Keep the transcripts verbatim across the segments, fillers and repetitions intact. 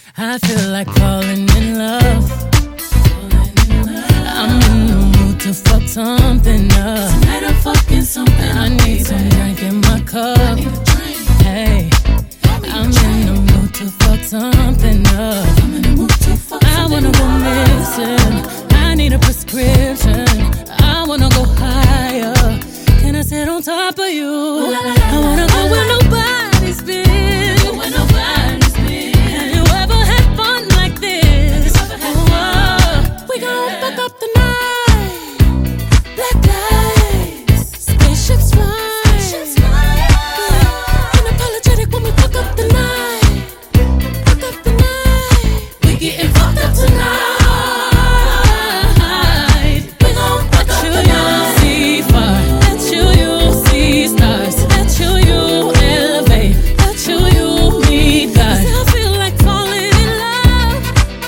I feel like falling in love. I'm in the mood to fuck something up. Tonight I'm fucking something up, I need some drink in my cup. Hey, I'm in the mood to fuck something up. I'm in the mood to fuck I wanna go missing. I need a prescription. I wanna go higher. Can I sit on top of you? I wanna go where nobody's been. Where nobody's been. Have you ever had fun like this? Oh, we gon' fuck up the night. Black lights, spaceships fly. Spaceships fly. Yeah. Unapologetic when we fuck up the night. Fuck up the night. We getting fucked up tonight. We gon' fuck up the night. See far. Let you, you see stars. Let you, you elevate. Let you, you meet God. 'Cause I feel like falling in love.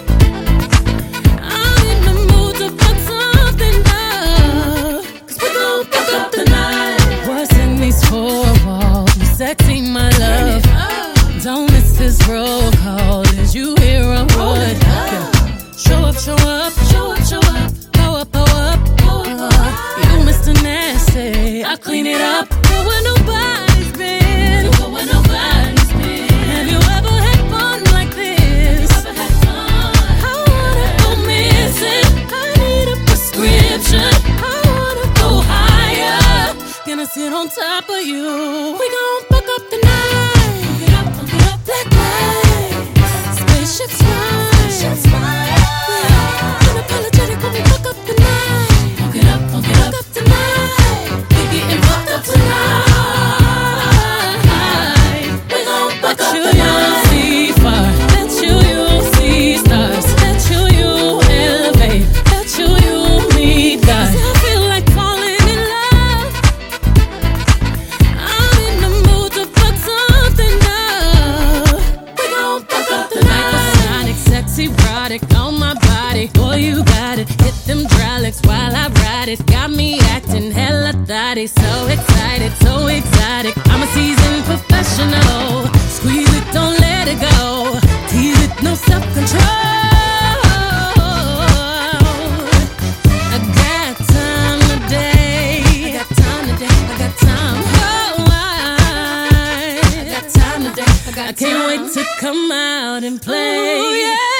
I'm in the mood to fuck something up. 'Cause we gon' fuck up the night. What's in these four walls? You sexy, my love. Don't miss this roll call. Did you hear a word? Yeah. Show up, show up, show up, show up. Go up, go up, go up. You Mister Nasty, I clean it up. Go where nobody's been. Go where nobody's been. Have you ever had fun like this? Ever had fun? I wanna go missing. I need a prescription. I wanna go higher. Gonna sit on top of you. We gon' fuck up the night. Fuck it up, fuck it up. Black lights, spaceships fly. Spaceships fly. Yeah. Unapologetic when we fuck up the night. Fuck it up, fuck it Fuck up. up the night. We getting fucked up tonight. We gon' fuck up the night. See far. Let you, you see stars. Let you, you elevate. Let you, you meet God. 'Cause I feel like falling in love. I'm in the mood to fuck something up. We gon' fuck up the night. Hypersonic, sexy product on my body. Boy, you got it. Hit them hydraulics while I ride it. Got me acting hella thotty. So excited, so exotic. I'm a seasoned professional. Squeeze it, don't let it go. Tease it, no self-control. I got time today. I got time today. I got time. Oh, I, I got time today. I, got I can't time. wait to come out and play. Ooh, yeah.